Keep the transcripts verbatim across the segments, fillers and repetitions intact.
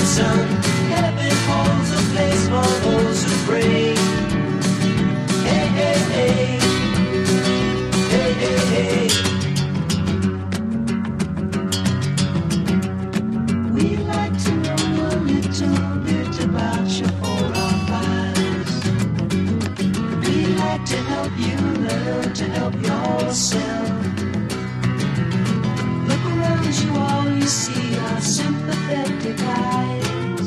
Robinson. Heaven holds a place for those who pray. Hey, hey, hey. Hey, hey, hey. We like to know a little bit about your forefathers. We like to help you learn to help yourself. Look around you, all you see are sympathetic eyes.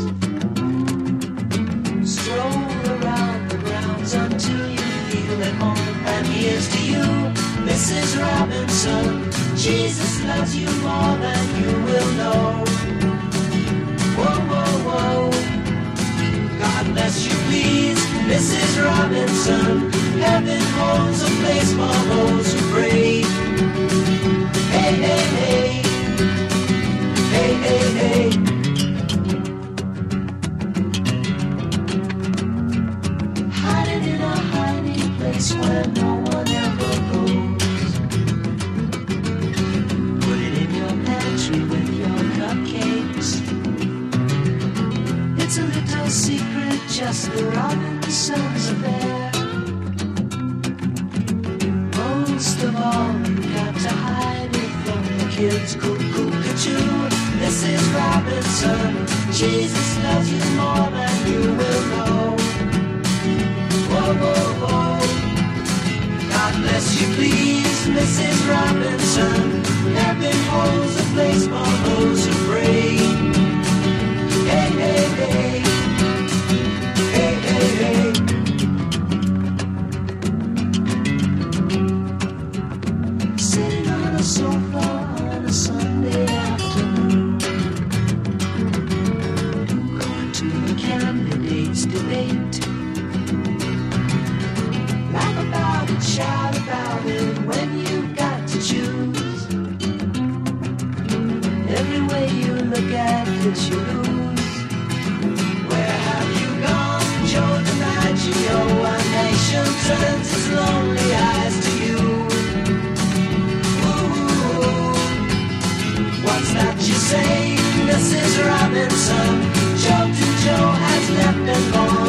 Stroll around the grounds until you feel at home. And here's to you, Missus Robinson. Jesus loves you more than you will know. Whoa, whoa, whoa. God bless you, please, Missus Robinson. Heaven holds a place for those who pray. Hey, hey, hey. Hey, hey, hey. Hiding in a hiding place where no one ever goes. Put it in your pantry with your cupcakes. It's a little secret, just the Robinsons affair. Most of all, you got to hide it from the kids. Cuckoo, cuckoo, Missus Robinson. Jesus loves you more than you will know. Whoa, whoa, whoa. God bless you, please, Missus Robinson. Heaven holds a place for those who pray. Hey, hey, hey. Hey, hey, hey. Sitting on a sofa on a Sunday afternoon, going to the candidates' debate. Laugh about it, shout about it when you've got to choose. Every way you look at it, you lose. Where have you gone, Joe DiMaggio? A nation turns its lonely eyes to you. Ooh, what's that you say, Missus Robinson? Joe to Joe has left and gone.